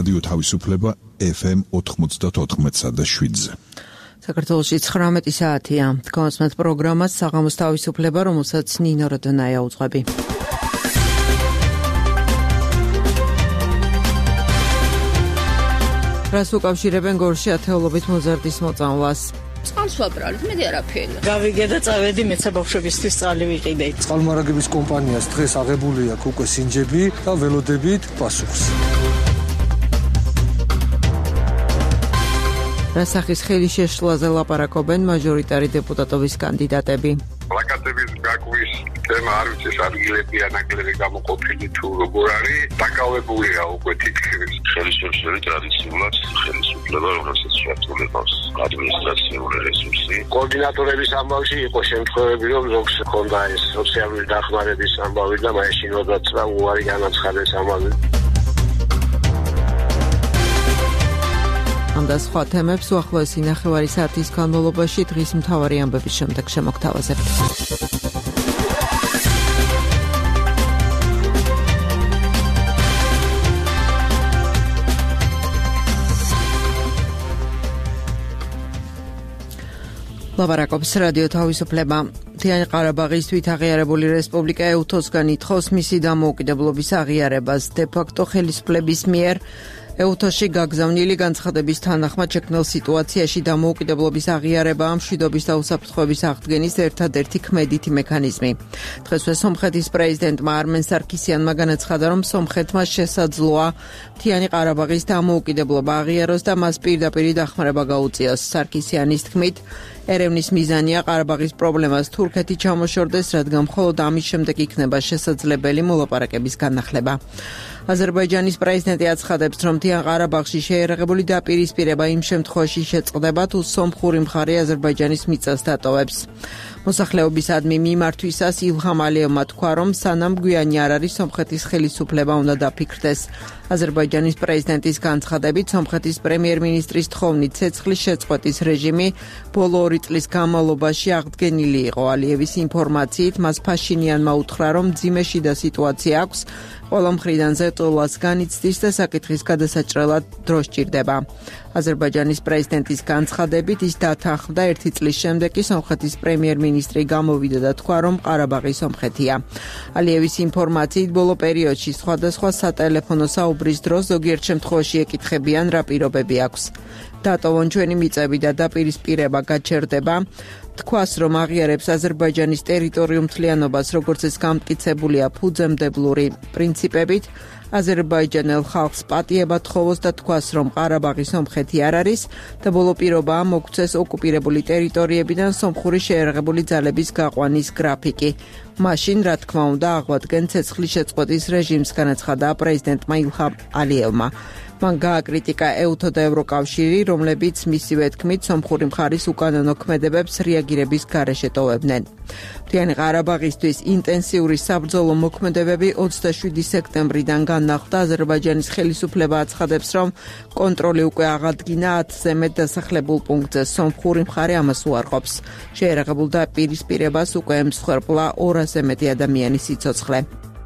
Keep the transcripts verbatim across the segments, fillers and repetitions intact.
რადიო თავისუფლება ეფ ემ ოთხმოცდაოთხ და შვიდზე. საქართველოში ცხრამეტი საათია. თქვენს პროგრამას საღამოს თავისუფლება, რომელსაც ნინო როდონაია უძღვები. რას უკავშირებენ გორში ათეულობით მოზარდის მოწამვლას? წყალს ვაბრალეთ, მეტი არაფერი. გავიგე და წავედი მეცა ბავშვებისთვის წყალი ვიყიდე. წყალმარაგების კომპანიას დღეს აღებული აქვს უკვე სინჯები და ველოდებით პასუხს. რასახის ხელის შეშლაზე ლაპარაკობენ მაჟორიტარი დეპუტატობის კანდიდატები. პლაკატების გაკვის თემა არ ვიცი, ადგილები ანაკლები გამოყოფილი თუ როგორ არის, დაკავებულია უკვე თითქმის ხელისუფლების ტრადიციულად ხელისუფლება, რომელსაც შეადგენს ადმინისტრაციული რესურსი. კოორდინატორების ამბავში იყო შემთხვევები, რომ ზოგს ჰქონდა ეს სოციალური დახმარების ამბავი და მაშინ როდესაც უარი განაცხადეს ამაზე. ამ და სხვა თემებს უახლოესი ნახევარი საათის განმავლობაში დღის მთავარი ამბების შემდეგ შემოგთავაზებთ. ლაპარაკობს რადიო თავისუფლება. მთიანი ყარაბაღის თვითაღიარებული რესპუბლიკა ეუთოსგან ითხოვს მისი დამოუკიდებლობის აღიარებას. დე-ფაქტო ხელისუფლების მიერ ეუთოში გაგზავნილი განცხადების თანახმად შექმნილ სიტუაციაში დამოუკიდებლობის აღიარება მშვიდობის და უსაფრთხოების აღდგენის ერთადერთი ქმედითი მექანიზმი. დღესვე სომხეთის პრეზიდენტმა არმენ სარქისიანმა განაცხადა, რომ სომხეთმა შესაძლოა მთიანი ყარაბაღის დამოუკიდებლობა აღიაროს და მას პირდაპირ დახმარება გაუწიოს. სარქისიანის თქმით, ერევნის მიზანია ყარაბაღის პრობლემას თურქეთი ჩამოშორდეს, რადგან მხოლოდ ამის შემდეგ იქნება შესაძლებელი მოლაპარაკების განახლება. აზერბაიჯანის პრეზიდენტი აცხადებს, რომ მთიან ყარაბაღში შეერაღებული დაპირისპირება იმ შემთხვევაში შეწყდება, თუ სომხური მხარე აზერბაიჯანის მიწას დატოვებს. მოსახლეობისადმი მიმართვისას ილჰამ ალიევმა თქვა, რომ სანამ გვიანი არ არის სომხეთის ხელისუფლება უნდა დაფიქრდეს. აზერბაიჯანის პრეზიდენტის განცხადებით, სომხეთის პრემიერ-მინისტრის თხოვნით ცეცხლის შეწყვეტის რეჟიმი ბოლო ორი წლის განმავლობაში აღდგენილი იყო. ალიევის ინფორმაციით, მას ფაშინიანმა უთხრა, რომ მძიმე შიდა სიტუაცია აქვს, ყველა მხრიდან ზეწოლას განიცდის და საკითხის გადასაჭრელად დრო სჭირდება. აზერბაიჯანის პრეზიდენტის განცხადებით, ის დათანხმდა ერთი წლის შემდეგ კი სომხეთის პრემიერ-მინისტრი გამოვიდა და თქვა, რომ ყარაბაღი სომხეთია. ალიევის ინფორმაციით, ბოლო პერიოდში სხვადასხვა სატელეფონო საუბრის დროს ზოგიერთ შემთხვევაში ეკითხებიან, რა პირობები აქვს. დატოვონ ჩვენი მიწები და დაპირისპირება გაჩერდება. თქვას, რომ აღიარებს აზერბაიჯანის ტერიტორიულ მთლიანობას, როგორც ეს გამტკიცებულია ფუძემდებლური პრინციპებით, აზერბაიჯანელ ხალხს პატიება თხოვოს და თქვას, რომ ყარაბაღი სომხეთი არ არის და ბოლო პირობაა მოგცეს ოკუპირებული ტერიტორიებიდან სომხური შეერაღებული ძალების გაყვანის გრაფიკი. მაშინ, რა თქმა უნდა, აღვადგენ ცეცხლის შეწყვეტის რეჟიმს, განაცხადა პრეზიდენტმა ილჰამ ალიევმა. მან გააკრიტიკა ეუთო და ევროკავშირი, რომლებიც მისივე თქმით სომხური მხარის უკანონო ქმედებებს რეაგირების გარეშე ტოვებდნენ. მთიანი ყარაბაღისთვის ინტენსიური საბრძოლო მოქმედებები ოცდაშვიდი სექტემბრიდან განახლდა. აზერბაიჯანის ხელისუფლება აცხადებს, რომ კონტროლი უკვე აღადგინა ათზე მეტ დასახლებულ პუნქტზე. სომხური მხარე ამას უარყოფს. შეერაღებულ დაპირისპირებას უკვე ემსხვერპლა ორასზე მეტი ადამიანის სიცოცხლე.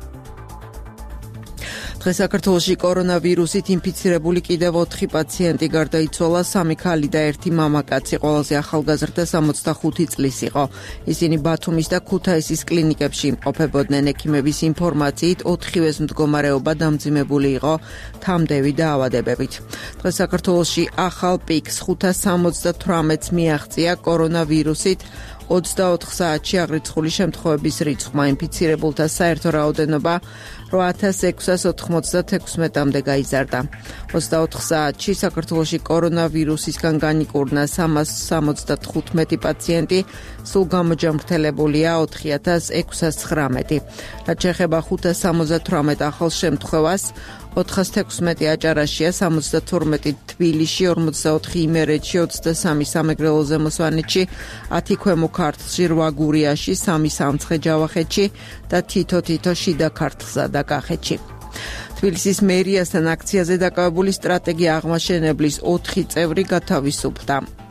დღეს საქართველოში კორონავირუსით ინფიცირებული კიდევ ოთხი პაციენტი გარდაიცვალა, სამი ქალი და ერთი მამაკაცი, ყველაზე ახალგაზრდა სამოცდახუთი წლის იყო. ისინი ბათუმის და ქუთაისის კლინიკებში იმყოფებოდნენ. ექიმების ინფორმაციით, ოთხივეს მდგომარეობა დამძიმებული იყო თამდევი დაავადებებით. დღეს საქართველოში ახალ პიკს ხუთას სამოცდათვრამეტს მიაღწია კორონავირუსით. ოცდაოთხ საათში აღრიცხული შემთხვევების რიცხვმა ინფიცირებულთა საერთო რაოდენობა რვა ათას ექვსას ოთხმოცდათექვსმეტამდე გაიზარდა. ოცდაოთხ საათში საქართველოში კორონავირუსისგან განიკურნა სამას სამოცდათხუთმეტი პაციენტი, სულ გამოჯამრთელებულია ოთხი ათას ექვსას ცხრამეტი. რაც შეეხება ხუთას სამოცდათვრამეტ ახალ შემთხვევას, ოთხას თექვსმეტი აჭარაშია, სამოცდათორმეტი თბილისში, ორმოცდაოთხი იმერეთში, ოცდასამი სამეგრელო ზემოსვანეთში, ათი ქვემო ქართლში, რვა გურიაში, სამი სამცხე-ჯავახეთში და თითო-თითო შიდა ქართლსა და კახეთში. თბილისის მერიასთან აქციაზე დაკავებული სტრატეგია აღმაშენებლის ოთხი წევრი გათავისუფლდა.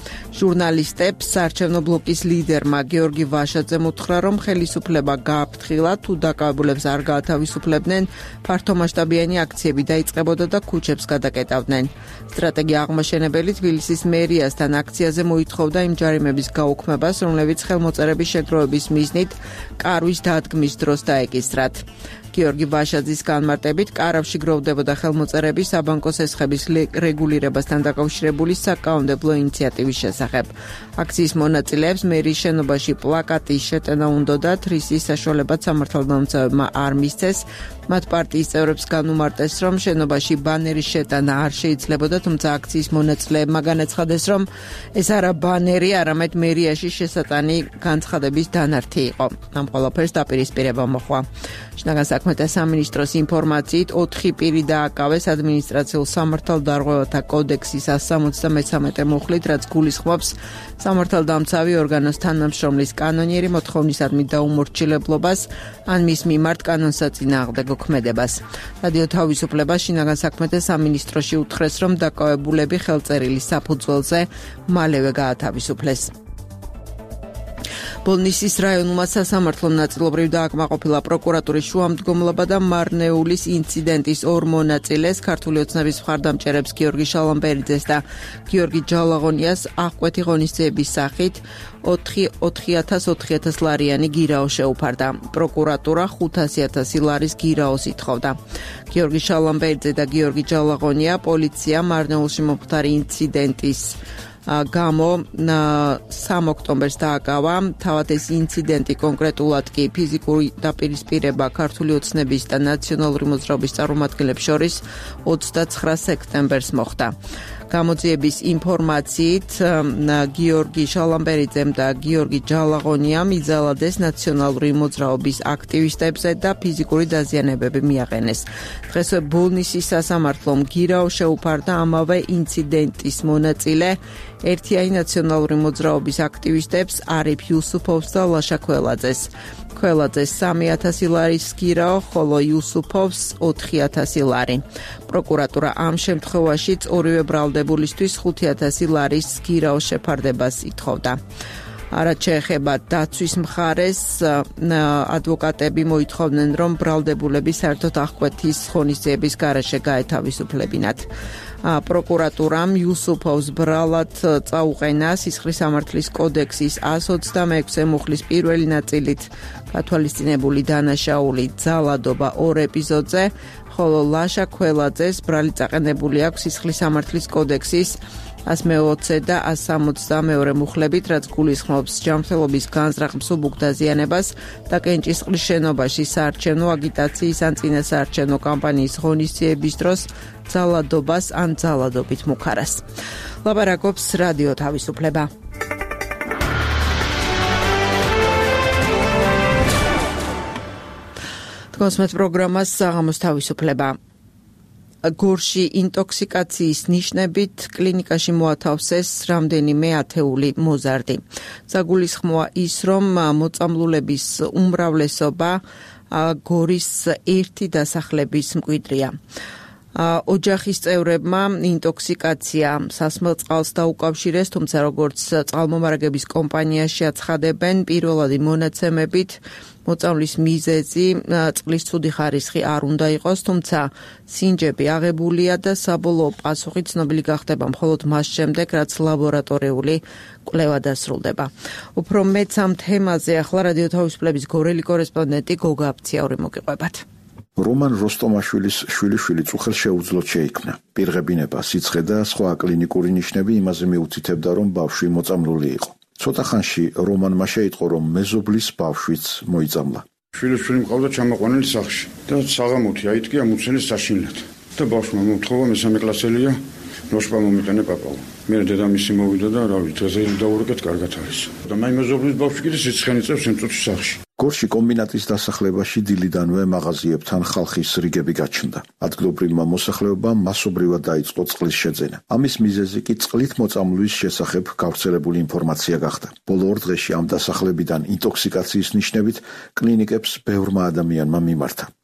ჟურნალისტებს საარჩევნო ბლოკის ლიდერმა გიორგი ვაშაძემ უთხრა, რომ ხელისუფლება გააფრთხილა, თუ დაკავებულებს არ გაათავისუფლებდნენ, ფართომასშტაბიანი აქციები დაიწყებოდა და ქუჩებს გადაკეტავდნენ. სტრატეგია აღმაშენებელი თბილისის მერიასთან აქციაზე მოითხოვდა იმ ჯარიმების გაუქმებას, რომლებიც ხელმოწერების შეგროვების მიზნით კარვის დადგმის დროს დაეკისრათ. გიორგი ვაშაძის განმარტებით, კარავში გროვდებოდა ხელმოწერები საბანკო სესხების რეგულირებასთან დაკავშირებული საკანონმდებლო ინიციატივის შესახებ. აქციის მონაწილეებს მერიის შენობაში პლაკატის შეტანა უნდოდათ, რისის საშუალებაც სამართალდამცავებმა არ მისცეს. მათ პარტიის წევრებს განუმარტეს, რომ შენობაში ბანერის შეტანა არ შეიძლებოდა, თუმცა აქციის მონაწილეებმა განაცხადეს, რომ ეს არა ბანერი, არამედ მერიაში შესატანი განცხადების დანართი იყო. ამ ყველაფერს დაპირისპირება მოჰყვა. შინაგან საქმეთა სამინისტროს ინფორმაციით, ოთხი პირი დააკავეს ადმინისტრაციულ სამართალდარღვევათა კოდექსის one seventy-three მუხლით, რაც გულისხმობს სამართალდამცავი ორგანოს თანამშრომლის კანონიერი მოთხოვნისადმი დაუმორჩილებლობას ან მის მიმართ კანონსაწინააღმდეგო ქმედებას. რადიო თავისუფლება შინაგან საქმეთა სამინისტროში უთხრეს, რომ დაკავებულები ხელწერილის საფუძველზე მალევე გაათავისუფლეს. ბოლნისის რაიონულმა სასამართლომ ნაწილობრივ დააკმაყოფილა პროკურატურის შუამდგომლობა და მარნეულის ინციდენტის ორ მონაწილეს, ქართული ოცნების მხარდამჭერებს გიორგი შალამბერიძეს და გიორგი ჯალაღონიას აღკვეთი ღონისძიების სახით ოთხი ათას ლარიანი გირაო შეუფარდა. პროკურატურა ხუთასი ათასი ლარის გირაოს ითხოვდა. გიორგი შალამბერიძე და გიორგი ჯალაღონია პოლიცია მარნეულში მომხდარი ინციდენტის გამო სამ ოქტომბერს დააკავა. თავად ეს ინციდენტი კონკრეტულად კი ფიზიკური დაპირისპირება ქართული ოცნების და ნაციონალური მოძრაობის წარმომადგენლებს შორის ოცდაცხრა სექტემბერს მოხდა. გამოძიების ინფორმაციით, გიორგი შალამბერიძემ და გიორგი ჯალაღონიამ იძალადეს ნაციონალური მოძრაობის აქტივისტებზე და ფიზიკური დაზიანებები მიაყენეს. დღეს ბოლნისის სასამართლომ გირაო შეუფარდა ამავე ინციდენტის მონაწილე ერთიანი ნაციონალური მოძრაობის აქტივისტებს არიფ იუსუფოვს და ლაშა ქველაძეს. ქველაძეს სამი ათასი ლარის გირაო, ხოლო იუსუფოვს ოთხი ათასი ლარი. პროკურატურა ამ შემთხვევაშიც ორივე ბრალდებულისთვის ხუთი ათასი ლარის გირაოს შეფარდებას ითხოვდა. რაც შეეხება დაცვის მხარეს, ადვოკატები მოითხოვდნენ, რომ ბრალდებულები საერთოდ აღკვეთის ღონისძიების გარეშე გაეთავისუფლებინათ. პროკურატურამ იუსუფოვს ბრალად წაუყენა სისხლის სამართლის კოდექსის one twenty-six მუხლის პირველი ნაწილით გათვალისწინებული დანაშაული ძალადობა ორ ეპიზოდზე, ხოლო ლაშა ქველაძეს ბრალი წაყენებული აქვს სისხლის სამართლის კოდექსის one twenty და one seventy-two მუხლებით, რაც გულისხმობს ჯანმრთელობის განზრახ მსუბუქ დაზიანებას და კენჭისყრის შენობაში საარჩევნო აგიტაციის ან წინასაარჩევნო კამპანიის ღონისძიების დროს ძალადობას ან ძალადობით მუქარას. ლაპარაკობს რადიო თავისუფლება. თქვენს პროგრამას საღამოს თავისუფლება. გორში ინტოქსიკაციის ნიშნებით კლინიკაში მოათავსეს რამდენიმე ათეული მოზარდი. საგულისხმოა ის, რომ მოწამლულების უმრავლესობა გორის ერთი დასახლების მკვიდრია. ოჯახის წევრებმა ინტოქსიკაცია სასმელ წყალს დაუკავშირეს, თუმცა როგორც წყალმომარაგების კომპანიაში აცხადებენ, პირველადი მონაცემებით მოწამვლის მიზეზი წყლის ცუდი ხარისხი არ უნდა იყოს, თუმცა სინჯები აღებულია და საბოლოო პასუხი ცნობილი გახდება მხოლოდ მას შემდეგ, რაც ლაბორატორიული კვლევა დასრულდება. უფრო მეც ამ თემაზე ახლა რადიო თავისუფლების გორელი კორესპონდენტი გოგა აფციაური მოგიყვებათ. რომან როსტომაშვილის შვილიშვილი წუხელ შეუძლოდ შეიქმნა. პირღებინება, სიცხე და სხვა კლინიკური ნიშნები იმაზე მიუთითებდა, რომ ბავშვი მოწამლული იყო. ცოტა ხანში რომანმა შეიტყო, რომ მეზობლის ბავშვიც მოიწამლა. შვილიშვილი მყავდა ჩამოყვანილი სახლში და საღამოთი აიტკია მუცელის საშინლად. და ბავშვმა მოთხოვა მესამე კლასელია, ნოშპა მომიყენე პაპაო. მე დედამისი მოვიდა და რა ვიცი, დღეს დაურეკეთ კარგად არის. და მაი მეზობლის ბავშვი კიდე სიცხენი წევს იმ წუთში სახლში. გორში კომბინატის დასახლებაში დილიდანვე მაღაზიებთან ხალხის რიგები გაჩნდა. ადგილობრივმა მოსახლეობამ მასობრივად დაიწყო წყლის შეძენა. ამის მიზეზი კი წყლით მოწამვლის შესახებ გავრცელებული ინფორმაცია გახდა. ბოლო ორ დღეში ამ დასახლებიდან ინტოქსიკაციის ნიშნებით კლინიკებს ბევრმა ადამიანმა მიმართა.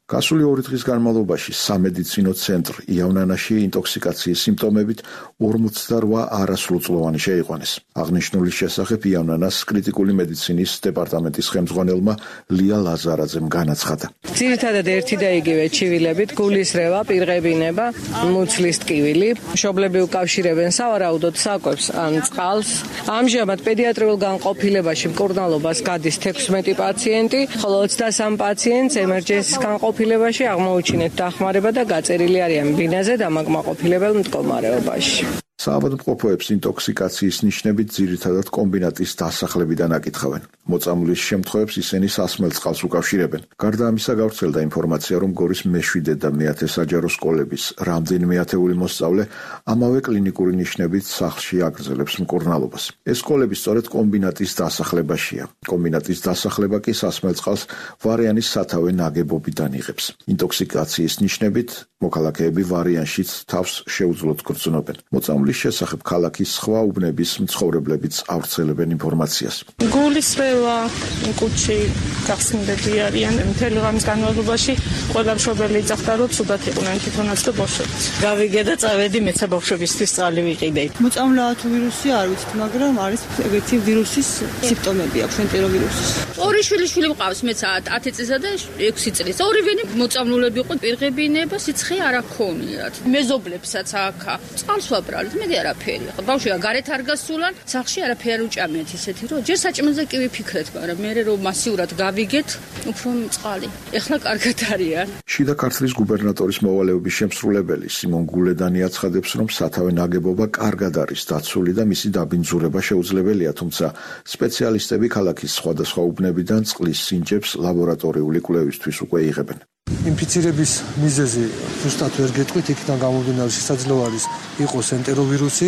გასული ორი დღის განმავლობაში სამედიცინო ცენტრ იავნანაში ინტოქსიკაციის სიმპტომებით ორმოცდაოთხ არასრულწლოვანი შეიყვანეს. აღნიშნულის შესახებ იავნანას კრიტიკული მედიცინის დეპარტამენტის ხელმძღვანელმა ლია ლაზარაძემ განაცხადა. ძირითადად ერთი და იგივე ჩივილებით გულისრევა, პირღებინება, მუცლის ტკივილი, მშობლები უკავშირებენ სავარაუდოდ საკვებს ან წყალს. ამჟამად პედიატრიულ განყოფილებაში მკურნალობას გადის თექვსმეტი პაციენტი, ხოლო ოცდასამი პაციენტს ემერჯენსის განყოფილებაში აღმოუჩინეთ დახმარება და გაწერილი არიან ბინაზე დამაკმაყოფილებელ მდგომარეობაში. საავადმყოფოებს ინტოქსიკაციის ნიშნებით ძირითადად კომბინატის დასახლებიდან აკითხავენ. მოწამვლის შემთხვევებს ისინი სასმელ წყალს უკავშირებენ. გარდა ამისა გავრცელდა ინფორმაცია, რომ გორის მეშვიდე და მეათე საჯარო სკოლების რამდენიმე ათეული მოსწავლე ამავე კლინიკური ნიშნებით სახლში აგრძელებს მკურნალობას. ეს სკოლები სწორედ კომბინატის დასახლებაშია. კომბინატის დასახლება კი სასმელ წყალს ვარიანის სათავე ნაგებობიდან იღებს. ინტოქსიკაციის ნიშნებით მოქალაქეები ვარიანშიც თავს შეუძლოდ გრძნობენ. მოწამვლის შესახებ ქალაქის სხვა უბნების მცხოვრებლებიც ავრცელებენ ინფორმაციას. გულისრევა, კუჩი, გახსნილები არიან მთელი ღამის განმავლობაში, ყველა მშობელი იძახდა, რომ ცუდად იყვნენ თვითონაც და ბავშვებიც. გავიგე და წავედი მეცა ბავშვებისთვის წყალი ვიყიდე. მოწამვლა თუ ვირუსი არ ვიცით, მაგრამ არის ეგეთი ვირუსის სიმპტომები აქვს, ენტეროვირუსის. ორი შვილი შვილი მყავს, მეც ათი წლისა და ექვსი წლის. ორივენი მოწამლულები იყო, პირღებინება, სიცხე არ აქონიათ. მეზობლებსაც აქა წყალს ვაბრალეთ, მე არაფერი. ბავშვია გარეთ არ გასულან, სახლში არაფერი არ უჭამეთ ისეთი, რომ ჯერ საჭმელზე კი ვიფიქრეთ, მაგრამ მე რომ მასიურად გავიგეთ, უფრო წყალი. ეხლა კარგად არიან. შიდა ქართლის გუბერნატორის მოვალეობის შემსრულებელი სიმონ გულედანი აცხადებს, რომ სათავე ნაგებობა კარგად არის დაცული და მისი დაბინძურება შეუძლებელია, თუმცა სპეციალისტები ქალაქის სხვადასხვა უბნებიდან წყლის სინჯებს ლაბორატორიული კვლევისთვის უკვე იღებენ. ინფიცირების მიზეზი ზუსტად ვერ გეტყვით, იქიდან გამომდინარე შესაძლოა არის იყოს ენტეროვირუსი.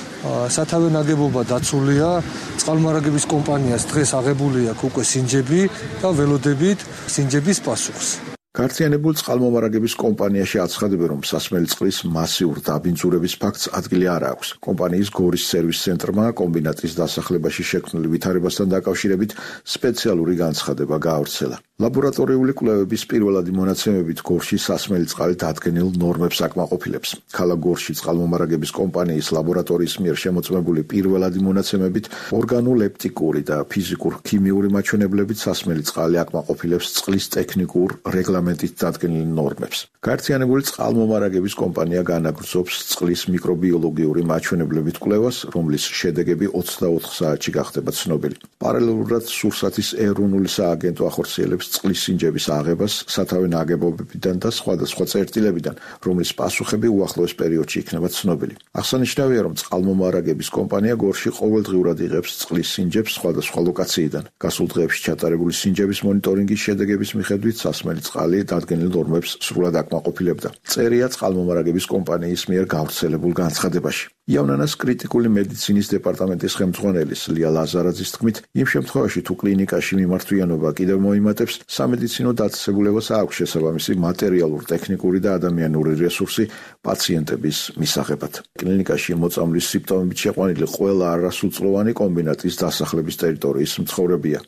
სათავე ნაგებობა დაცულია, წყალმარაგების კომპანიას დღეს აღებული აქვს უკვე სინჯები და ველოდებით სინჯების პასუხს. გაერთიანებულ წყალმომარაგების კომპანიაში აცხადებენ, რომ სასმელი წყლის მასიურ დაბინძურების ფაქტს ადგილი არ აქვს. კომპანიის გორის სერვის ცენტრმა კომბინატის დასახლებაში შექმნილ ვითარებასთან დაკავშირებით სპეციალური განცხადება გაავრცელა. ლაბორატორიული კვლევების პირველადი მონაცემებით გორში სასმელი წყალი დადგენილ ნორმებს აკმაყოფილებს. ქალაქ გორში წყალმომარაგების კომპანიის ლაბორატორიის მიერ შემოწმებული პირველადი მონაცემებით ორგანოლეპტიკური და ფიზიკურ-ქიმიური მაჩვენებლებით სასმელი წყალი აკმაყოფილებს წყლის ტექნიკურ რეგლამენტით დადგენილ ნორმებს. გაერთიანებული წყალმომარაგების კომპანია განაგრძობს წყლის მიკრობიოლოგიური მაჩვენებლებით კვლევას, რომლის შედეგები ოცდაოთხ საათში გახდება ცნობილი. პარალელურად სურსათის ეროვნული სააგენტო ახორციელებს წყლის სინჯების აღებას სათავე ნაგებობებიდან და სხვადასხვა წერტილებიდან, რომლის პასუხები უახლოეს პერიოდში იქნება ცნობილი. აღსანიშნავია, რომ წყალმომარაგების კომპანია გორში ყოველდღიურად იღებს წყლის სინჯებს სხვადასხვა ლოკაციიდან. გასულ დღეებში ჩატარებული სინჯების მონიტორინგის შედეგების მიხედვით სასმელი წყალი დადგენილ ნორმებს სრულად აკმაყოფილებდა. წერია წყალმომარაგების კომპანიის მიერ გავრცელებულ განცხადებაში. იავნანას კრიტიკული მედიცინის დეპარტამენტის ხელმძღვანელის ლია ლაზარაძის თქმით, იმ შემთხვევაში თუ კლინიკაში მიმართვიანობა კიდევ მოიმატებს, სამედიცინო დაწესებულებას აქვს შესაბამისი მატერიალურ-ტექნიკური და ადამიანური რესურსი პაციენტების მისაღებად. კლინიკაში მოწამვლის სიმპტომებით შეყვანილი ყველა არასრულწლოვანი კომბინატის დასახლების ტერიტორიის მცხოვრებია.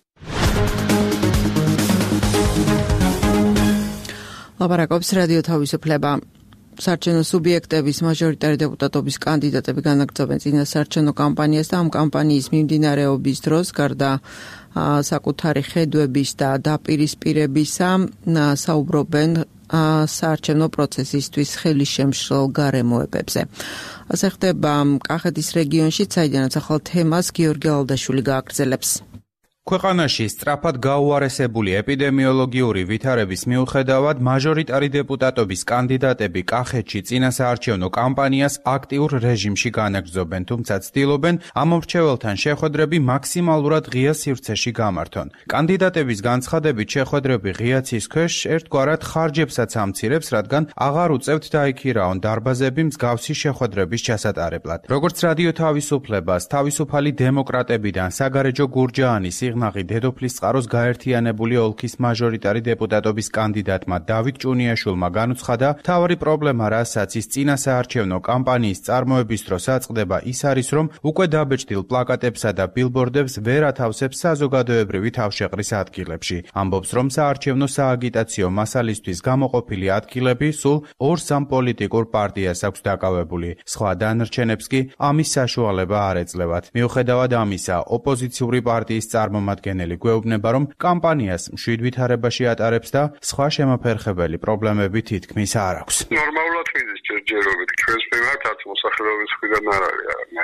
ლაპარაკობს რადიო თავისუფლება. საარჩევნო სუბიექტების მაჟორიტარი დეპუტატობის კანდიდატები განაგრძობენ წინასაარჩევნო კამპანიას და ამ კამპანიის მიმდინარეობის დროს გარდა საკუთარი ხედვების და დაპირისპირებისა საუბრობენ საარჩევნო პროცესისთვის ხელისშემშლელ გარემოებებზე. ასე ხდება კახეთის რეგიონში, საიდანაც ახალ თემას გიორგი ალდაშვილი გააგრძელებს. ქვეყანაში სწრაფად გაუარესებული ეპიდემიოლოგიური ვითარების მიუხედავად მაჟორიტარი დეპუტატობის კანდიდატები კახეთში წინასაარჩევნო კამპანიას აქტიურ რეჟიმში განაგრძობენ, თუმცა ცდილობენ ამ მრჩეველთან შეხვედრები მაქსიმალურად ღია სივრცეში გამართონ. კანდიდატების განცხადებით შეხვედრები ღია ცის ქვეშ ერთგვარად ხარჯებსაც ამცირებს, რადგან აღარ უწევთ დაიქირაონ დარბაზები მსგავსი შეხვედრების ჩასატარებლად. როგორც რადიო თავისუფლებას თავისუფალი დემოკრატებიდან საგარეჯო გურჯაანის სიღნაღი დედოფლის წყაროს გაერთიანებული ოლქის მაჟორიტარი დეპუტატობის კანდიდატმა დავით ჭუნიაშვილმა განუცხადა, მთავარი პრობლემა, რასაც ის წინასაარჩევნო კამპანიის წარმოების დროს აწყდება, ის არის, რომ უკვე დაბეჭდილ პლაკატებსა და ბილბორდებს ვერ ათავსებს საზოგადოებრივი თავშეყრის ადგილებში. ამბობს, რომ საარჩევნო სააგიტაციო მასალისთვის გამოყოფილი ადგილები სულ ორ-სამ პოლიტიკურ პარტიას აქვს დაკავებული. სხვა დანარჩენებს კი ამის საშუალება არ ეძლევათ. მიუხედავად ამისა, ოპოზიციური პარტიის წარმომადგენელი გვეუბნება, რომ კამპანიას მშვიდ ვითარებაში ატარებს და სხვა შემოფერხებელი პრობლემები თითქმის არ აქვს. ნორმალურად მიდის ჯერჯერობით ჩვენს მიმართ არც მოსახლეობის მხრიდან არ არის მე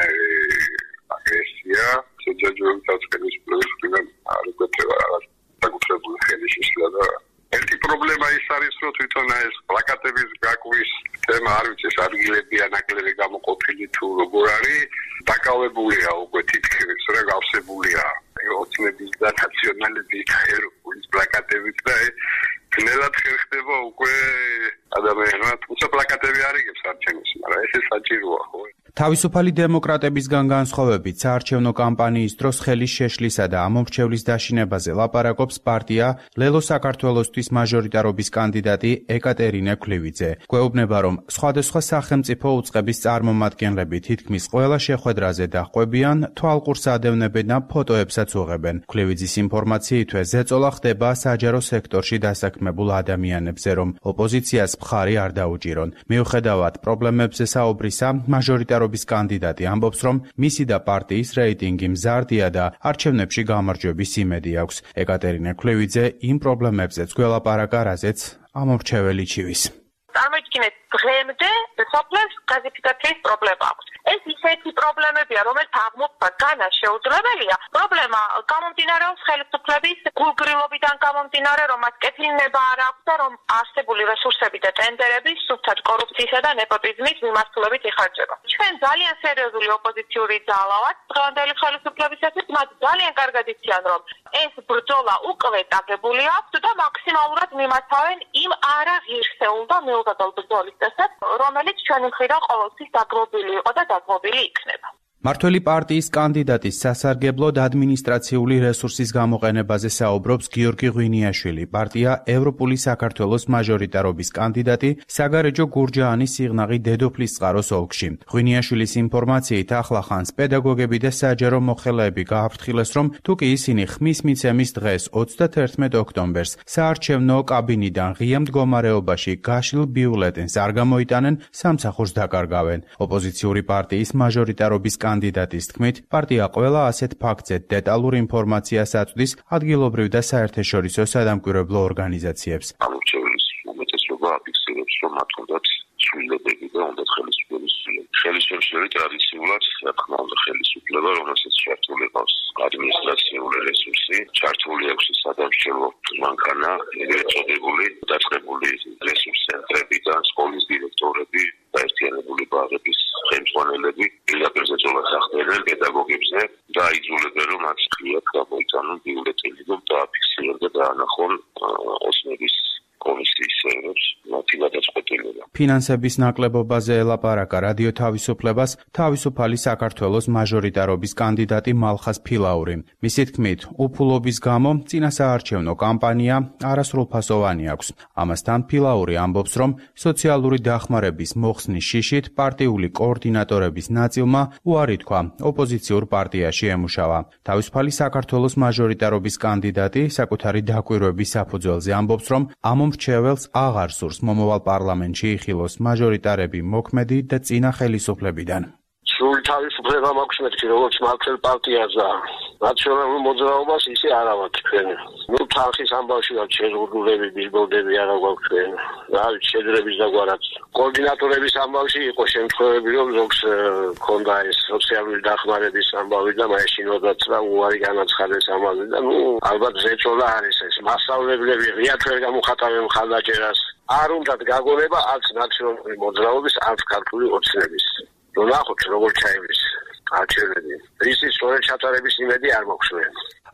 აგრესია ჯერჯერობით არც ხელისუფლების მხრიდან არ გვექნება რაღაც საკუთრებული ხელისშეშლა და ერთი პრობლემა ის არის, რომ თვითონ ეს პლაკატების გაკვის თემა არ ვიცი, ეს ადგილები ანაკლები გამოყოფილი თუ როგორ არის, დაკავებულია უკვე თითქმის, რა გავსებულია ოცნების და ნაციონალების და ევროპულის პლაკატებით და ნელად ხერხდება უკვე ადამიანმა, თუმცა პლაკატები არ იგებს არჩევნებს, მაგრამ ეს საჭიროა, ხო? თავისუფალი დემოკრატებისგან განსხვავებით, საარჩევნო კამპანიის დროს ხელის შეშლისა და ამომრჩევლის დაშინებაზე ლაპარაკობს პარტია ლელო საქართველოსთვის მაჟორიტარობის კანდიდატი ეკატერინე ქლივიძე. გვეუბნება, რომ სხვადასხვა სახელმწიფო უწყების წარმომადგენლები თითქმის ყველა შეხვედრაზე დაჰყვებიან, თვალყურს ადევნებენ და ფოტოებსაც უღებენ. ქლივიძის ინფორმაციითვე ზეწოლა ხდება საჯარო სექტორში დასაქმებულ ადამიანებზე, რომ ოპოზიციას მხარი არ დაუჭირონ. მიუხედავად პრობლემებზე საუბრისა, მაჟორიტარო კანდიდატი ამბობს, რომ მისი და პარტიის რეიტინგი მზარდია და არჩევნებში გამარჯვების იმედი აქვს. ეკატერინე ქლივიძე იმ პრობლემებზეც გველაპარაკა, რაზეც ამომრჩეველი ჩივის. წარმოიდგინეთ, დღემდე სოფლებს გაზიფიკაციის პრობლემა აქვს. ეს ისეთი პრობლემებია, რომელიც აღმოფხვრა განა შეუძლებელია. პრობლემა გამომდინარეობს ხელისუფლების გულგრილობიდან გამომდინარე, რომ მას კეთილნება არ აქვს და რომ არსებული რესურსები და ტენდერები სუფთად კორუფციისა და ნეპოტიზმის მიმართულებით იხარჯება. ჩვენ ძალიან სერიოზული ოპოზიციური ძალა ვართ დღევანდელი ხელისუფლებისათვის, მათ ძალიან კარგად იციან, რომ ეს ბრძოლა უკვე დაგებული აქვს და მაქსიმალურად მიმართავენ იმ არაღირსეულ და მიუღებელ ბრძოლის წესებს, რომელიც ჩვენი მხრიდან ყოველთვის დაგმობილი იყო და დაგმობილი იქნება. მართველი პარტიის კანდიდატის სასარგებლოდ ადმინისტრაციული რესურსის გამოყენებაზე საუბრობს გიორგი ღვინიაშვილი, პარტია ევროპული საქართველოს მაჟორიტარობის კანდიდატი საგარეჯო გურჯაანის სიღნაღი დედოფლის წყაროს ოლქში. ღვინიაშვილის ინფორმაციით ახლახანს პედაგოგები და საჯარო მოხელეები გააფრთხილეს, რომ თუკი ისინი ხმის მიცემის დღეს ოცდათერთმეტ ოქტომბერს საარჩევნო კაბინიდან ღია მდგომარეობაში გაშლილ ბიულეტენს არ გამოიტანენ, სამსახურს დაკარგავენ. ოპოზიციური პარტიის მაჟორიტარობის კანდიდატის თქმით, პარტია ყველა ასეთ ფაქტზე დეტალურ ინფორმაციას აწვდის ადგილობრივ და საერთაშორისო სადამკვირვებლო ორგანიზაციებს. ამორჩევლის უმეტესობა აფიქსირებს, რომ მათ უნდათ ცვლილებები და უნდათ ხელისუფლების ცვლილება. ხელისუფლების ტრადიციულად, რა თქმა უნდა, ხელისუფლება, რომელსაც ჩართული აქვს ადმინისტრაციული რესურსი, ჩართული აქვს სადამსჯელო მანქანა, ეგრეთ წოდებული დაწყებული რესურს ცენტრებიდან, სკოლის დირექტორები, გაერთიანებული ბაღების ხელმძღვანელები პირდაპირ ზეწოლას ახდენენ პედაგოგებზე და აიძულებენ, რომ მათ ღიად გამოიტანონ ბიულეტენი და დააფიქსირონ და დაანახონ ოცნების კომისიის წევრებს მათი გადაწყვეტილება. ფინანსების ნაკლებობაზე ელაპარაკა რადიო თავისუფლებას თავისუფალი საქართველოს მაჟორიტარობის კანდიდატი მალხაზ ფილაური. მისი თქმით, უფულობის გამო წინასაარჩევნო კამპანია არასრულფასოვანი აქვს. ამასთან ფილაური ამბობს, რომ სოციალური დახმარების მოხსნის შიშით პარტიული კოორდინატორების ნაწილმა უარი თქვა ოპოზიციურ პარტიაში ემუშავა. თავისუფალი საქართველოს მაჟორიტარობის კანდიდატი საკუთარი დაკვირვების საფუძველზე ამბობს, რომ ამომრჩეველს აღარ სურს მომავალ პარლამენტში იხილოს მაჟორიტარები მოქმედი და წინა ხელისუფლებიდან. სრული თავისუფლება მაქვს მეთქი, როგორც მართლ პარტიას და ნაციონალურ მოძრაობას ისე არა მაქვს ჩვენ. ნუ თანხის ამბავში ვართ შეზღუდულები, ბილბორდები არა გვაქვს ჩვენ. რა ვიცი, შედრების დაგვარად. კოორდინატორების ამბავში იყო შემთხვევები, რომ ზოგს ქონდა ეს სოციალური დახმარების ამბავი და მაშინოდაც და უარი განაცხადეს ამაზე და ნუ ალბათ ზეწოლა არის ეს. მასწავლებლები ღიად ვერ გამოხატავენ მხარდაჭერას. არ უნდათ გაგონება არც ნაციონალური მოძრაობის, არც ქართული ოცნების. ნახოთ როგორ ჩაივლის არჩევნები. ისი სწორედ ჩატარების იმედი არ მაქვს.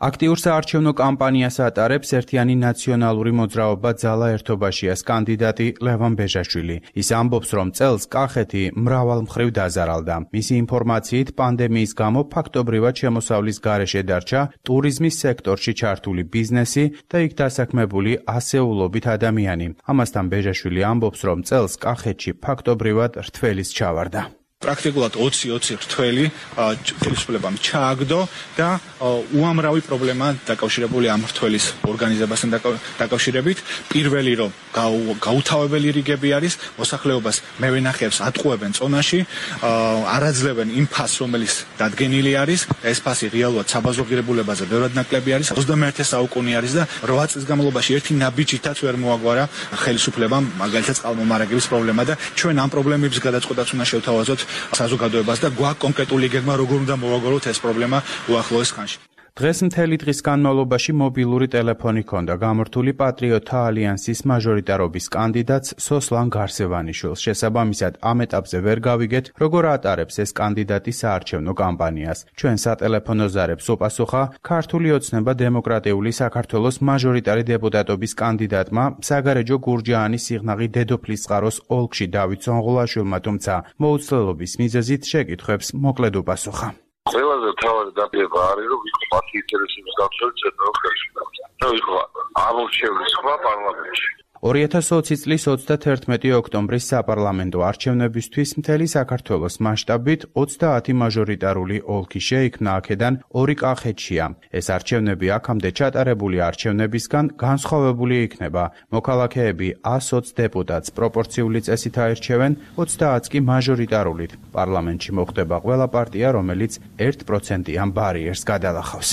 აქტიურ საარჩევნო კამპანიას ატარებს ერთიანი ნაციონალური მოძრაობა ძალა ერთობაშიას კანდიდატი ლევან ბეჟაშვილი. ის ამბობს, რომ წელს კახეთი მრავალ მხრივ დაზარალდა. მისი ინფორმაციით, პანდემიის გამო ფაქტობრივად შემოსავლის გარეშე დარჩა ტურიზმის სექტორში ჩართული ბიზნესი და იქ დასაქმებული ასეულობით ადამიანი. ამასთან ბეჟაშვილი ამბობს, რომ წელს კახეთში ფაქტობრივად რთველის ჩავარდა. პრაქტიკულად ოცი ოცი რთველი ხელისუფლებამ ჩააგდო და უამრავი პრობლემა დაკავშირებული ამ რთველის ორგანიზებასთან დაკავშირებით. პირველი რომ გაუთავებელი რიგები არის, მოსახლეობას მევენახეებს ატყუებენ წონაში, არაძლევენ იმ ფასს, რომელიც დადგენილი არის. ეს ფასი რეალურად საბაზრო ღირებულებაზე ბევრად ნაკლები არის. ოცდამეერთე საუკუნე არის და რვა წლის განმავლობაში ერთი ნაბიჯითაც ვერ მოაგვარა ხელისუფლებამ მაგალითად წყალმომარაგების პრობლემა და ჩვენ ამ პრობლემების გადაწყვეტაც უნდა შევთავაზოთ საზოგადოებას და გვაქვს კონკრეტული გეგმა როგორ უნდა მოვაგოროთ ეს პრობლემა უახლოეს ხანში. დღეს მთელი დღის განმავლობაში მობილური ტელეფონი ჰქონდა გამორთული პატრიოტთა ალიანსის მაჟორიტარობის კანდიდატს სოსლან გარსევანიშვილს. შესაბამისად, ამ ეტაპზე ვერ გავიგეთ, როგორ ატარებს ეს კანდიდატი საარჩევნო კამპანიას. ჩვენ სატელეფონო ზარებს უპასუხა ქართული ოცნება დემოკრატიული საქართველოს მაჟორიტარი დეპუტატობის კანდიდატმა საგარეჯო გურჯაანის სიღნაღი დედოფლისწყაროს ოლქში დავით ზონღულაშვილმა, თუმცა მოუცლელობის მიზეზით შეკითხვებს მოკლედ უპასუხა. ყველაზე თავად დაპირება არის, რომ ვიყო მათი ინტერესების გაცვლით ცენტრალურ ხელისუფლებას. და ვიყო ამორჩევლის სხვა პარლამენტში. ორი ათას ოცი წლის ოცდათერთმეტი ოქტომბრის საპარლამენტო არჩევნებისთვის მთელი საქართველოს მასშტაბით ოცდაათი მაჟორიტარული ოლქი შეიქმნა, აქედან ორი კახეთშია. ეს არჩევნები აქამდე ჩატარებული არჩევნებისგან განსხვავებული იქნება. მოქალაქეები ას ოცი დეპუტატს პროპორციული წესით აირჩევენ, ოცდაათს კი მაჟორიტარულით. პარლამენტში მოხდება ყველა პარტია, რომელიც ერთ პროცენტიან ბარიერს გადალახავს.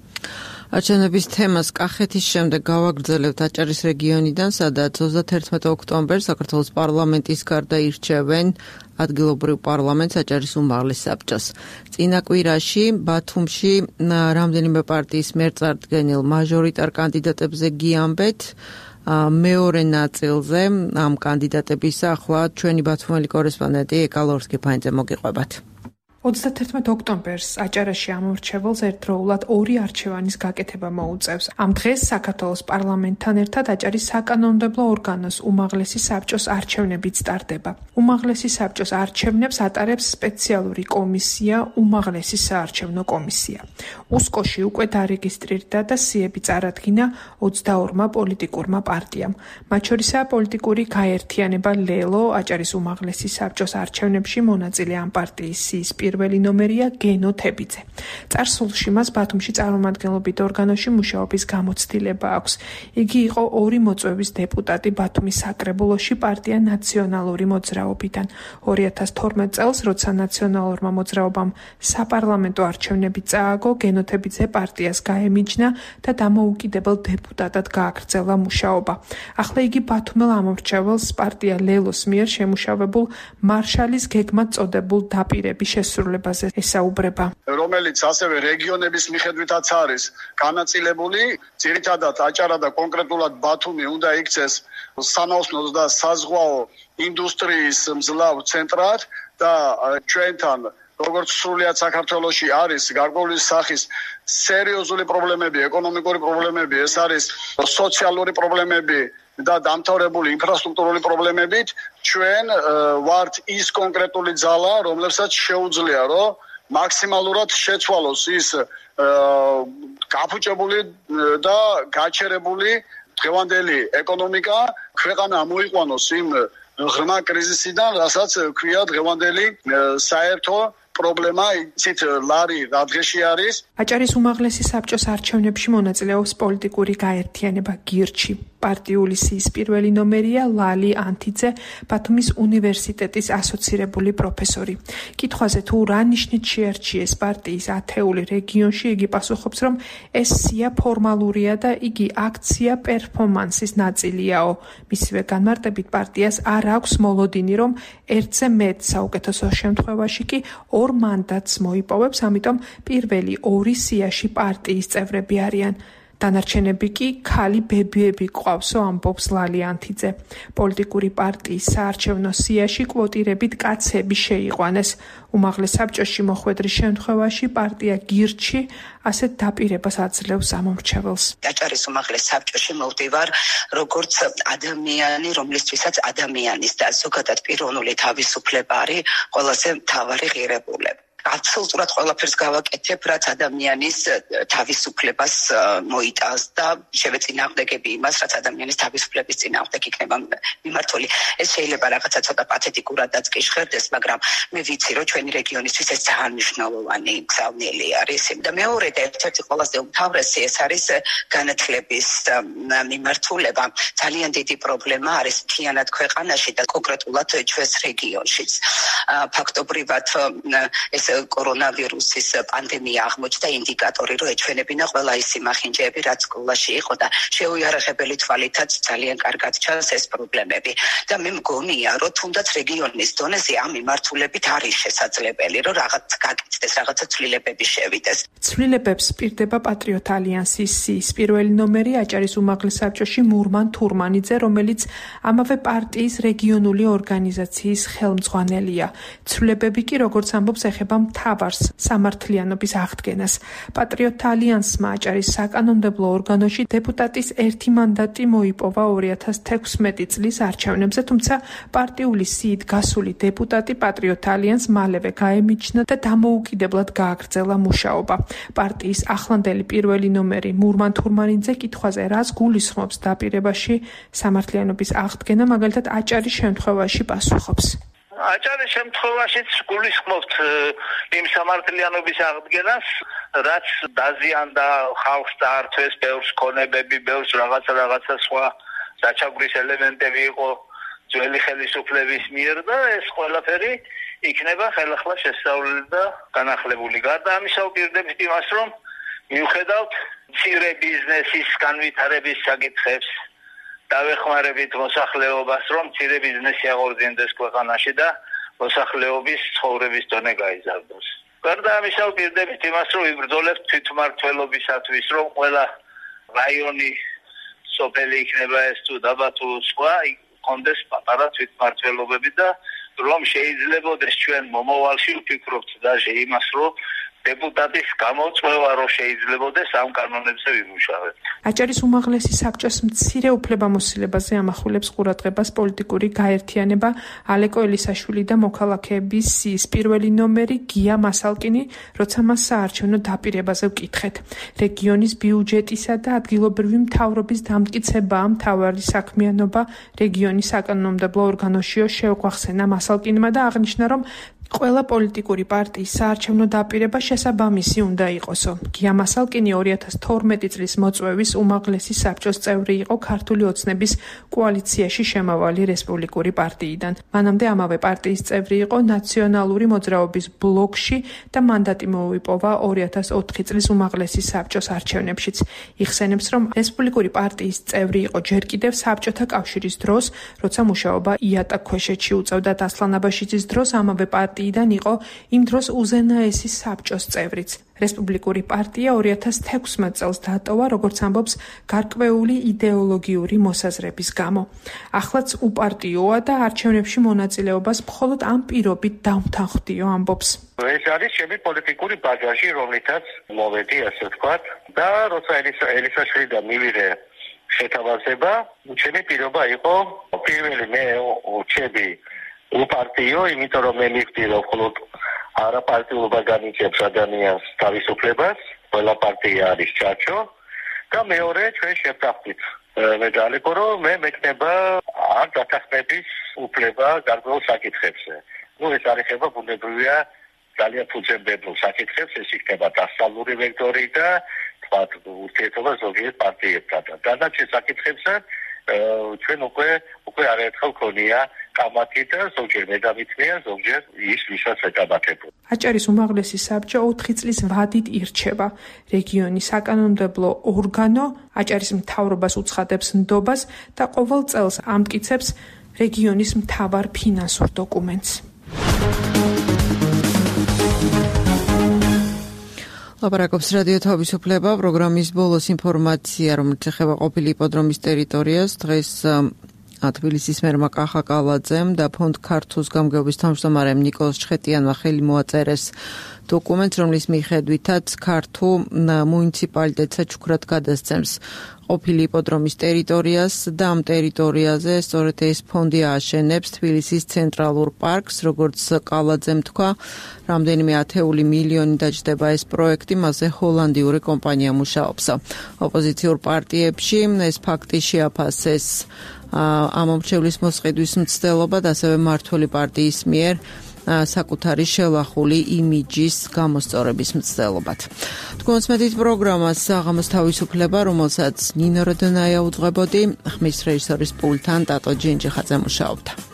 არჩევნების თემას კახეთის შემდეგ გავაგრძელებთ აჭარის რეგიონიდან, სადაც ოცდათერთმეტი ოქტომბერს საქართველოს პარლამენტის გარდა ირჩევენ ადგილობრივ პარლამენტს აჭარის უმაღლეს საბჭოს. წინა კვირაში ბათუმში რამდენიმე პარტიის მიერ წარდგენილ მაჟორიტარ კანდიდატებზე გიამბეთ. მეორე ნაწილზე ამ კანდიდატების ახლა ჩვენი ბათუმელი კორესპონდენტი ეკალორსკი ფაინძე მოგიყვებათ. ოცდათერთმეტი ოქტომბერს აჭარაში ამორჩეველს ერთდროულად ორი არჩევანის გაკეთება მოუწევს. ამ დღეს საქართველოს პარლამენტთან ერთად აჭარის საკანონმდებლო ორგანოს უმაღლესი საბჭოს არჩევნებიც ტარდება. უმაღლესი საბჭოს არჩევნებს ატარებს სპეციალური კომისია, უმაღლესი საარჩევნო კომისია. უსკოში უკვე დარეგისტრირდა და სიები წარადგინა ოცდაორმა პოლიტიკურმა პარტიამ. მათ შორისაა პოლიტიკური გაერთიანება ლელო. აჭარის უმაღლესი საბჭოს არჩევნებში მონაწილე ამ პარტიის სიის პირველი ნომერია გენო თებიძე. წარსულში მას ბათუმში წარმომადგენლობით ორგანოში მუშაობის გამოცდილება აქვს. იგი იყო ორი მოწვევის დეპუტატი ბათუმის საკრებულოში პარტია ნაციონალური მოძრაობიდან. ორი ათას თორმეტ წელს, როცა ნაციონალურმა მოძრაობამ საპარლამენტო არჩევნები წააგო, გენო თებიძე პარტიას გაემიჯნა და დამოუკიდებელ დეპუტატად გააგრძელა მუშაობა. ახლა იგი ბათუმელ ამორჩეველს პარტია ლელოს მიერ შემუშავებულ მარშალის გეგმად წოდებულ დაპირების შესრულებაზე ესაუბრება. რომელიც ასევე რეგიონების მიხედვითაც არის განაწილებული, ძირითადად აჭარა და კონკრეტულად ბათუმი უნდა იქცეს სანაოსნო და საზღვაო ინდუსტრიის მძლავ ცენტრად და ჩვენთან როგორც სრულიად საქართველოში არის გარკვეული სახის სერიოზული პრობლემები, ეკონომიკური პრობლემები, ეს არის სოციალური პრობლემები და დამთავრებული ინფრასტრუქტურული პრობლემებით, ჩვენ ვართ ის კონკრეტული ძალა, რომლებსაც შეუძლია, რომ მაქსიმალურად შეცვალოს ის გაფუჭებული და გაჩერებული დღევანდელი ეკონომიკა, ქვეყანა მოიყვანოს იმ ღრმა კრიზისიდან, რასაც ქვია დღევანდელი საერთო პრობლემა, იცით ლარი რა დღეში არის. აჭარის უმაღლესი საბჭოს არჩევნებში მონაწილეობს პოლიტიკური გაერთიანება გირჩი. პარტიული სიის პირველი ნომერია ლალი ანთიძე, ბათუმის უნივერსიტეტის ასოცირებული პროფესორი. კითხვაზე თუ რა ნიშნით შეარჩიეს პარტიის ათეული რეგიონში, იგი პასუხობს, რომ ეს სია ფორმალურია და იგი აქცია პერფორმანსის ნაწილიაო. მისივე განმარტებით პარტიას არ აქვს მოლოდინი, რომ ერთზე მეტ, საუკეთესო შემთხვევაში კი ორ მანდატს მოიპოვებს, ამიტომ პირველი ორი სიაში პარტიის წევრები არიან. დანარჩენები კი ქალი ბებიები ყავსო, ამბობს ლალი ანთიძე. პოლიტიკური პარტიის საარჩევნო სიაში კვოტირებით კაცები შეიყვანეს. უმაღლეს საბჭოში მოხვედრის შემთხვევაში პარტია გირჩი ასეთ დაპირებას აძლევს ამომრჩეველს. აჭარის უმაღლეს საბჭოში მოვდივარ როგორც ადამიანი, რომლისთვისაც ადამიანის და ზოგადად პიროვნული თავისუფლება არის ყველაზე მთავარი ღირებულება. Absolutურად ყველაფერს გავაკეთებ, რაც ადამიანის თავისუფლებას მოიტანს და შევეწინააღმდეგები იმას, რაც ადამიანის თავისუფლების წინააღმდეგ იქნება მიმართული. ეს შეიძლება რაღაცა ცოტა პათეტიკურადაც კი ჟღერდეს, მაგრამ მე ვიცი, რომ ჩვენი რეგიონისთვის ეს ძალიან მნიშვნელოვანი გზავნილი არის. და მეორე და ერთ-ერთი ყველაზე უმთავრესი ეს არის განათლების მიმართულება. ძალიან დიდი პრობლემა არის მთლიანად ქვეყანაში და კონკრეტულად ჩვენს რეგიონშიც. ფაქტობრივად ეს კორონავირუსის პანდემია აღმოჩნდა ინდიკატორი, რომ ეჩვენებინა ყველა ის იმახინჯეები, რაც სკოლაში იყო და შეუიარაღებელი თვალითაც ძალიან კარგად ჩანს ეს პრობლემები. და მე მგონია, რომ თუნდაც რეგიონის დონეზე ამ მიმართულებით არის შესაძლებელი, რომ რაღაც გაკეთდეს, რაღაცა ცვლილებები შევიდეს. ცვლილებებს პირდება პატრიოტ ალიანსის სიის პირველი ნომერი აჭარის უმაღლეს საბჭოში მურმან თურმანიძე, რომელიც ამავე პარტიის რეგიონული ორგანიზაციის ხელმძღვანელია. ცვლილებები კი, როგორც ამბობს, ეხება მთავარს სამართლიანობის აღდგენას. პატრიოტ ალიანსმა აჭარის საკანონმდებლო ორგანოში დეპუტატის ერთი მანდატი მოიპოვა ორი ათას თექვსმეტი წლის არჩევნებზე, თუმცა პარტიული სიით გასული დეპუტატი პატრიოტ ალიანსს მალევე გაემიჯნა და დამოუკიდებლად გააგრძელა მუშაობა. პარტიის ახლანდელი პირველი ნომერი მურმან თურმანიძე კითხვაზე, რას გულისხმობს დაპირებაში სამართლიანობის აღდგენა, მაგალითად აჭარის შემთხვევაში პასუხობს. აჭარის შემთხვევაშიც გულისხმობთ იმ სამართლიანობის აღდგენას, რაც დაზიანდა ხალხს დაართვეს ბევრს ქონებები, ბევრს რაღაცა რაღაცა სხვა საჩაგვრის ელემენტები იყო ძველი ხელისუფლების მიერ და ეს ყველაფერი იქნება ხელახლა შესწავლილი და განახლებული. გარდა ამისა ვპირდებით იმას, რომ მიუხედავთ მცირე ბიზნესის განვითარების საკითხებს დავეხმარებით მოსახლეობას, რომ მცირე ბიზნესი აღორძინდეს ქვეყანაში და მოსახლეობის ცხოვრების დონე გაიზარდოს. გარდა ამისა ვპირდებით იმას, რომ ვიბრძოლებთ თვითმმართველობისათვის, რომ ყველა რაიონი, სოფელი იქნება ეს თუ დაბა თუ სხვა, კონდეს პატარა თვითმმართველობები და რომ შეიძლებოდეს ჩვენ მომავალში ვფიქრობთ დაჟე იმას, რომ დეპუტატის გამოწვევა რო შეიძლებოდეს ამ კანონებზე ვიმუშავებთ. აჭარის უმაღლესი საბჭოს მცირე უფლებამოსილებაზე ამახვილებს ყურადღებას პოლიტიკური გაერთიანება ალეკო ელისაშვილი და მოქალაქეების სიის პირველი ნომერი გია მასალკინი, როცა მას საარჩევნო დაპირებაზე ვკითხეთ. რეგიონის ბიუჯეტისა და ადგილობრივი მთავრობის დამტკიცებაა მთავარი საქმიანობა რეგიონის საკანონმდებლო ორგანოშიო შეუგვახსენა მასალკინმა და აღნიშნა, რომ ყველა პოლიტიკური პარტიის საარჩევნო დაპირება შესაბამისი უნდა იყოსო. გია მასალკინი ორი ათას თორმეტი წლის მოწვევის უმაღლესი საბჭოს წევრი იყო ქართული ოცნების კოალიციაში შემავალი რესპუბლიკური პარტიიდან. მანამდე ამავე პარტიის წევრი იყო ნაციონალური მოძრაობის ბლოკში და მანდატი მოუპოვა ორი ათას ოთხი წლის უმაღლესი საბჭოს არჩევნებშიც. იხსენებს, რომ რესპუბლიკური პარტიის წევრი იყო ჯერ კიდევ საბჭოთა კავშირის დროს, როცა მუშაობა იატა ქვეშეთში უწევდა და ასლან აბაშიძის დროს ამავე პარტია იდან იყო იმ დროს უზენაესი საბჭოს წევრიც. რესპუბლიკური პარტია ორი ათას თექვსმეტ წელს დატოვა, როგორც ამბობს, გარკვეული იდეოლოგიური მოსაზრების გამო. ახლაც უპარტიოა და არჩევნებში მონაწილეობას მხოლოდ ამ პირობით დავთანხმდიო, ამბობს. ეს არის ჩემი პოლიტიკური ბაგაჟი, რომლითაც მოვედი, ასე ვთქვათ, და როცა ელისაშვილი და მივიღე შეთავაზება, ჩემი პირობა იყო პირველი მე ურჩები უპარტიო, იმიტომ რომ მე მივხვდი, რომ მხოლოდ არაპარტიულობა განიცემს ადამიანს თავისუფლებას, ყველა პარტია არის ჩაჩო და მეორე ჩვენ შევთანხმდით. მე დაალეკო, რომ მე მექნება არ დათანხმების უფლება გარკვეულ საკითხებზე. ნუ ეს არის ხება ბუნებრივია ძალიან ფუძემდებელ საკითხებს, ეს იქნება დასავლური ვექტორი და თქვათ ურთიერთობა ზოგიერთ პარტიებთან. დანარჩენ საკითხებზე ჩვენ უკვე უკვე არაერთხელ ქონია კამათი და ზოგჯერ მე დამithმია, ზოგჯერ ის ვისაც ეკამათებო. აჭარის უმაღლესი საბჭო ოთხი წლის ვადით ირჩება. რეგიონის საკანონმდებლო ორგანო აჭარის მთავრობას უცხადებს ნდობას და ყოველ წელს ამტკიცებს რეგიონის მთავარ ფინანსურ დოკუმენტს. ლაპარაკობს რადიო თავისუფლება, პროგრამის ბოლოს ინფორმაცია, რომელიც ეხება ყოფილი იპოდრომის ტერიტორიას. დღეს თბილისის მერმა კახა კალაძემ და ფონდ ქართუს გამგეობის თავმჯდომარემ ნიკოლოზ ჩხეტიანმა ხელი მოაწერეს დოკუმენტს, რომლის მიხედვითაც ქართუ მუნიციპალიტეტს საჩუქრად გადასცემს ყოფილი იპოდრომის ტერიტორიას და ამ ტერიტორიაზე სწორედ ეს ფონდი ააშენებს თბილისის ცენტრალურ პარკს, როგორც კალაძემ თქვა, რამდენიმე ათეული მილიონი დაჯდება ეს პროექტი, მასზე ჰოლანდიური კომპანია მუშაობს. ოპოზიციურ პარტიებში ეს ფაქტი შეაფასეს ამ მომრჩევლის მოსყიდვის მცდელობად, ასევე მმართველი პარტიის მიერ საკუთარი შელახული იმიჯის გამოსწორების მცდელობად. თქვენს მეტით პროგრამას საღამოს თავისუფლება, რომელსაც ნინო როდონაია უძღვებოდი, ხმის რეჟისორის პულტთან ტატო ჯინჯიხაძე მუშაობდა.